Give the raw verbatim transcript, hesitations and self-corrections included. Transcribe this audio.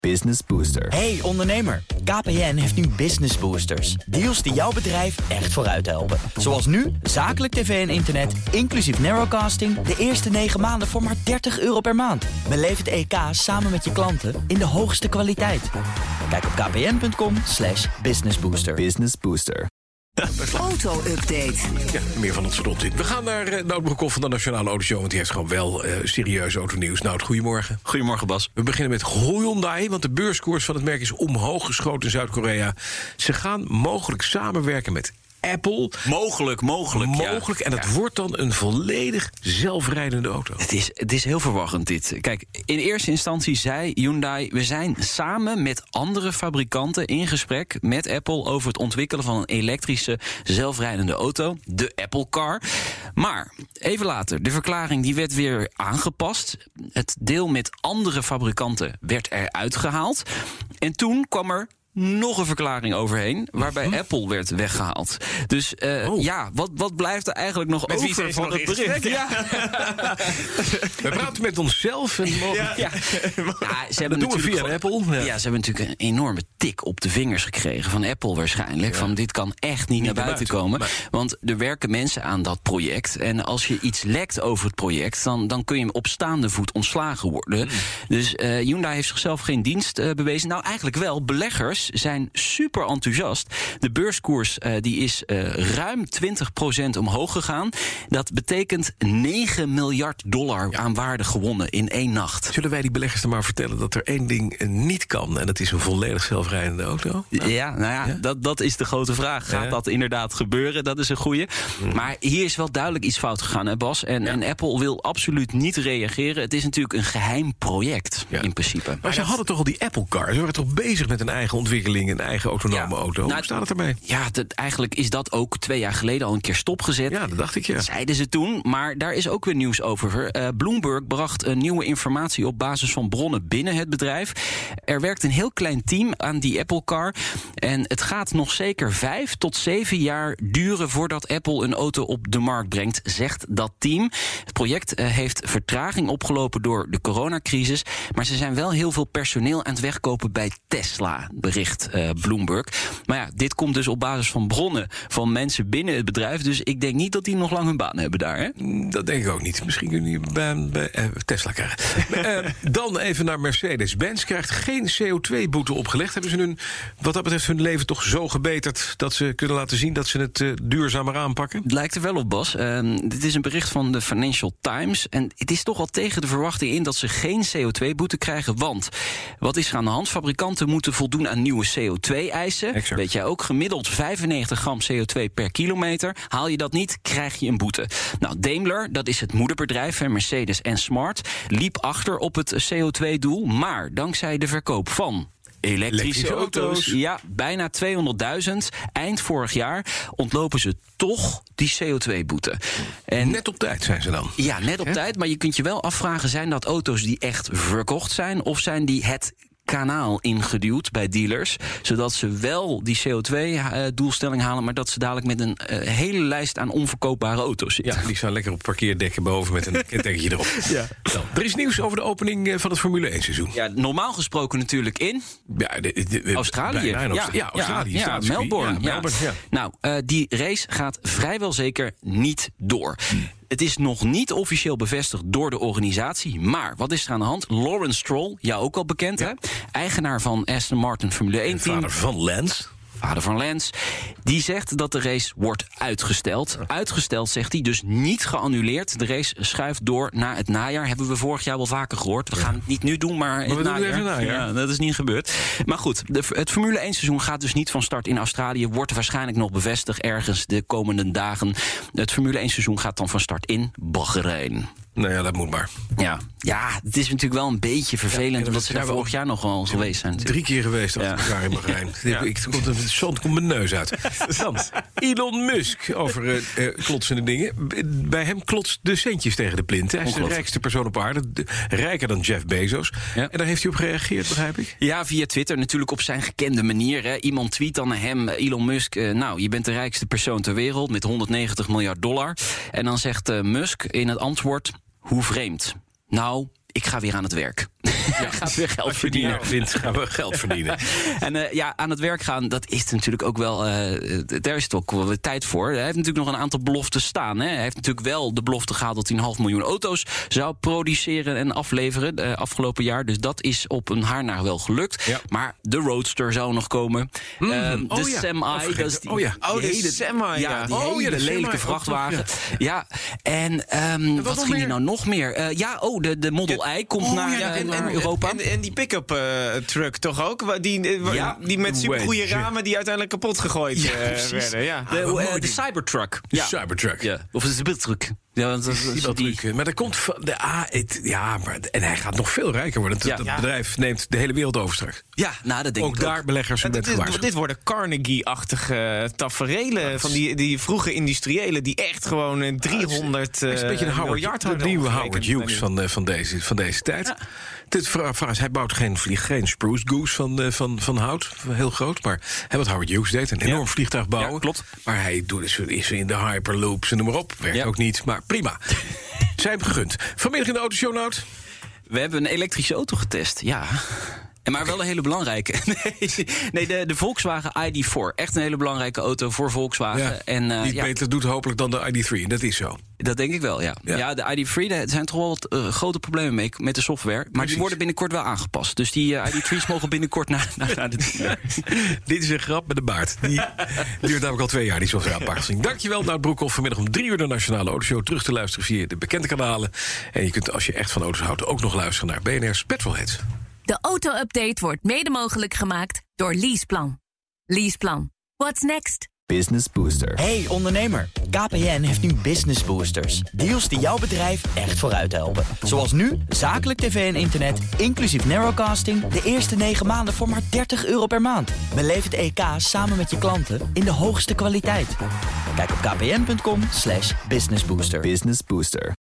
Business Booster. Hey ondernemer, K P N heeft nu Business Boosters. Deals die jouw bedrijf echt vooruit helpen. Zoals nu, zakelijk tv en internet, inclusief narrowcasting... de eerste negen maanden voor maar dertig euro per maand. Beleef het E K samen met je klanten in de hoogste kwaliteit. Kijk op kpn.com slash businessbooster. Business Booster. Auto-update. Ja, meer van het soort onzin. We gaan naar uh, Nout Broekhoff van de Nationale Autoshow... want die heeft gewoon wel uh, serieus autonieuws. Nout, goedemorgen. Goedemorgen, Bas. We beginnen met Hyundai, want de beurskoers van het merk is omhoog geschoten in Zuid-Korea. Ze gaan mogelijk samenwerken met Apple. Mogelijk, mogelijk, Mogelijk, ja. en dat ja. wordt dan een volledig zelfrijdende auto. Het is, het is heel verwarrend, dit. Kijk, in eerste instantie zei Hyundai... we zijn samen met andere fabrikanten in gesprek met Apple... over het ontwikkelen van een elektrische zelfrijdende auto, de Apple Car. Maar, even later, de verklaring die werd weer aangepast. Het deel met andere fabrikanten werd eruit gehaald. En toen kwam er nog een verklaring overheen, waarbij hm? Apple werd weggehaald. Dus uh, oh. ja, wat, wat blijft er eigenlijk nog met over wie van het bericht? Ja. We praten met onszelf. En mogen... ja. Ja. Ja, ze hebben dat doen we via gewoon, Apple. Ja. ja, ze hebben natuurlijk een enorme tik op de vingers gekregen van Apple waarschijnlijk. Ja. Van dit kan echt niet, niet naar buiten, buiten komen. Maar... Want er werken mensen aan dat project. En als je iets lekt over het project, dan, dan kun je op staande voet ontslagen worden. Mm. Dus uh, Hyundai heeft zichzelf geen dienst uh, bewezen. Nou, eigenlijk wel. Beleggers zijn super enthousiast. De beurskoers uh, die is uh, ruim twintig procent omhoog gegaan. Dat betekent negen miljard dollar ja. aan waarde gewonnen in één nacht. Zullen wij die beleggers dan maar vertellen dat er één ding niet kan, en dat is een volledig zelfrijdende auto? Nou, ja, nou ja, ja? Dat, dat is de grote vraag. Gaat ja. dat inderdaad gebeuren? Dat is een goeie. Hmm. Maar hier is wel duidelijk iets fout gegaan, hè Bas? En, ja. en Apple wil absoluut niet reageren. Het is natuurlijk een geheim project, ja. in principe. Maar, maar ze dat... hadden toch al die Apple Car? Ze waren toch bezig met een eigen ontwikkeling, een eigen autonome ja. auto? Hoe nou, staat het ermee? Ja, dat, eigenlijk is dat ook twee jaar geleden al een keer stopgezet. Ja, dat dacht ik, ja. Dat zeiden ze toen, maar daar is ook weer nieuws over. Uh, Bloomberg bracht uh, nieuwe informatie op basis van bronnen binnen het bedrijf. Er werkt een heel klein team aan die Apple Car. En het gaat nog zeker vijf tot zeven jaar duren voordat Apple een auto op de markt brengt, zegt dat team. Het project uh, heeft vertraging opgelopen door de coronacrisis. Maar ze zijn wel heel veel personeel aan het wegkopen bij Tesla, bericht uh, Bloomberg. Maar ja, dit komt dus op basis van bronnen van mensen binnen het bedrijf. Dus ik denk niet dat die nog lang hun baan hebben daar, hè? Dat denk ik ook niet. Misschien kunnen die een baan bij uh, Tesla krijgen. uh, dan even naar Mercedes-Benz. Krijgt geen C O twee boete opgelegd. Hebben ze hun, wat dat betreft, hun leven toch zo gebeterd dat ze kunnen laten zien dat ze het uh, duurzamer aanpakken? Het lijkt er wel op, Bas. Uh, dit is een bericht van de Financial Times. En het is toch al tegen de verwachting in dat ze geen C O twee boete krijgen. Want wat is er aan de hand? Fabrikanten moeten voldoen aan nieuwe C O twee eisen. Exact. Weet jij ook, gemiddeld vijfennegentig gram C O twee per kilometer. Haal je dat niet, krijg je een boete. Nou, Daimler, dat is het moederbedrijf, Mercedes en Smart, liep achter op het C O twee doel. Maar dankzij de verkoop van elektrische, elektrische auto's, auto's, ja, bijna tweehonderdduizend. Eind vorig jaar ontlopen ze toch die C O twee boete. En net op tijd zijn ze dan. Ja, net op He? tijd. Maar je kunt je wel afvragen, zijn dat auto's die echt verkocht zijn, of zijn die het kanaal ingeduwd bij dealers, zodat ze wel die C O twee doelstelling halen, maar dat ze dadelijk met een uh, hele lijst aan onverkoopbare auto's zitten. Ja, die staan lekker op parkeerdekken boven met een kentekentje erop. Ja. Nou, er is nieuws over de opening van het Formule één seizoen. Ja, normaal gesproken natuurlijk in ja, de, de, de, Australië. Ja, ja, ja, Australië. Ja, ja, Melbourne. Ja, Melbourne ja. Nou, uh, die race gaat vrijwel zeker niet door. Hmm. Het is nog niet officieel bevestigd door de organisatie. Maar wat is er aan de hand? Lawrence Stroll, jou ook al bekend, ja. hè? Eigenaar van Aston Martin Formule één team. Vader van Lance. Vader van Lance, die zegt dat de race wordt uitgesteld. Uitgesteld, zegt hij, dus niet geannuleerd. De race schuift door naar het najaar. Hebben we vorig jaar wel vaker gehoord. We gaan het niet nu doen, maar in het najaar. najaar. Ja, dat is niet gebeurd. Maar goed, de, het Formule één seizoen gaat dus niet van start in Australië. Wordt waarschijnlijk nog bevestigd ergens de komende dagen. Het Formule één seizoen gaat dan van start in Bahrein. Nou ja, dat moet maar. Ja, ja, het is natuurlijk wel een beetje vervelend, ja, omdat ze daar vorig jaar nog wel geweest zijn. Drie keer geweest achter ja. elkaar in Bahrein. Ja. Ik, ik, de zand komt mijn neus uit. Dan, Elon Musk over uh, uh, klotsende dingen. Bij hem klotst de centjes tegen de plint. Hij is de rijkste persoon op aarde. De, rijker dan Jeff Bezos. Ja. En daar heeft hij op gereageerd, begrijp ik? Ja, via Twitter. Natuurlijk op zijn gekende manier. Hè. Iemand tweet dan naar hem, Elon Musk, uh, nou, je bent de rijkste persoon ter wereld met honderdnegentig miljard dollar. En dan zegt uh, Musk in het antwoord, hoe vreemd. Nou, ik ga weer aan het werk. Ja, gaat weer geld verdienen. Als je die vindt, gaan we geld verdienen. En uh, ja, aan het werk gaan, dat is natuurlijk ook wel... Uh, daar is het ook wel weer tijd voor. Hij heeft natuurlijk nog een aantal beloftes staan. Hè. Hij heeft natuurlijk wel de belofte gehaald dat hij een half miljoen auto's zou produceren en afleveren uh, afgelopen jaar. Dus dat is op een haarnaar wel gelukt. Ja. Maar de Roadster zou nog komen. Mm. Uh, de oh, ja. Semi, oh, dat is die, oh ja, oh, die de hele, Semi, ja. ja, die oh, hele ja, de lelijke semi, vrachtwagen. Ook, ja. ja, en, um, en wat, wat ging er nou nog meer? Uh, ja, oh, de, de Model I komt oh, naar, ja, en, naar en, Europa. En, en die pick-up uh, truck toch ook? Die, uh, ja, die met supergoeie ramen die uiteindelijk kapot gegooid ja, uh, werden. Ja. De, uh, de Cybertruck. De ja. Cybertruck. Ja. Of de Cybertruck. Ja, want dat, dat, dat die... die... Maar er komt van de A. Het, ja, maar, en hij gaat nog veel rijker worden. Het, ja, dat ja. bedrijf neemt de hele wereld over straks. Ja, nou, dat denk ook ik daar ook. beleggers ja, met dit, gewaarschuwd. Dit worden Carnegie-achtige taferelen ja, van die, die vroege industriëlen die echt gewoon driehonderd uh, is een beetje de Howard, miljard de nieuwe Howard Hughes van, van, deze, van deze tijd. Ja. Dit, hij bouwt geen, geen Spruce Goose van, van, van hout, heel groot, maar hij wat Howard Hughes deed, een enorm ja. vliegtuig bouwen. Ja, klopt. Maar hij doet is, is in de Hyperloops en noem maar op. Werkt ja. ook niet, maar prima. Zijn hem gegund. Vanmiddag in de Autoshow, Nout? We hebben een elektrische auto getest, ja. En maar wel een hele belangrijke. Nee, nee de, de Volkswagen I D vier. Echt een hele belangrijke auto voor Volkswagen. Ja, en, uh, die ja. beter doet hopelijk dan de I D drie. Dat is zo. Dat denk ik wel, ja. Ja, ja de I D vier, daar zijn toch wel wat uh, grote problemen mee met de software. Maar Precies. die worden binnenkort wel aangepast. Dus die uh, I D three's mogen binnenkort naar, naar, naar de dealer. Dit is een grap met de baard. Die duurt namelijk al twee jaar, die software aanpassing. Dankjewel, Nout Broekhoff. Vanmiddag om drie uur de Nationale Autoshow. Terug te luisteren via de bekende kanalen. En je kunt, als je echt van auto's houdt, ook nog luisteren naar B N R's Petrolheads. De auto-update wordt mede mogelijk gemaakt door Leaseplan. Leaseplan. What's next? Business Booster. Hey ondernemer, K P N heeft nu Business Boosters. Deals die jouw bedrijf echt vooruit helpen. Zoals nu, zakelijk tv en internet, inclusief narrowcasting... de eerste negen maanden voor maar dertig euro per maand. Beleef het E K samen met je klanten in de hoogste kwaliteit. Kijk op kpn punt com slash businessbooster. Business Booster.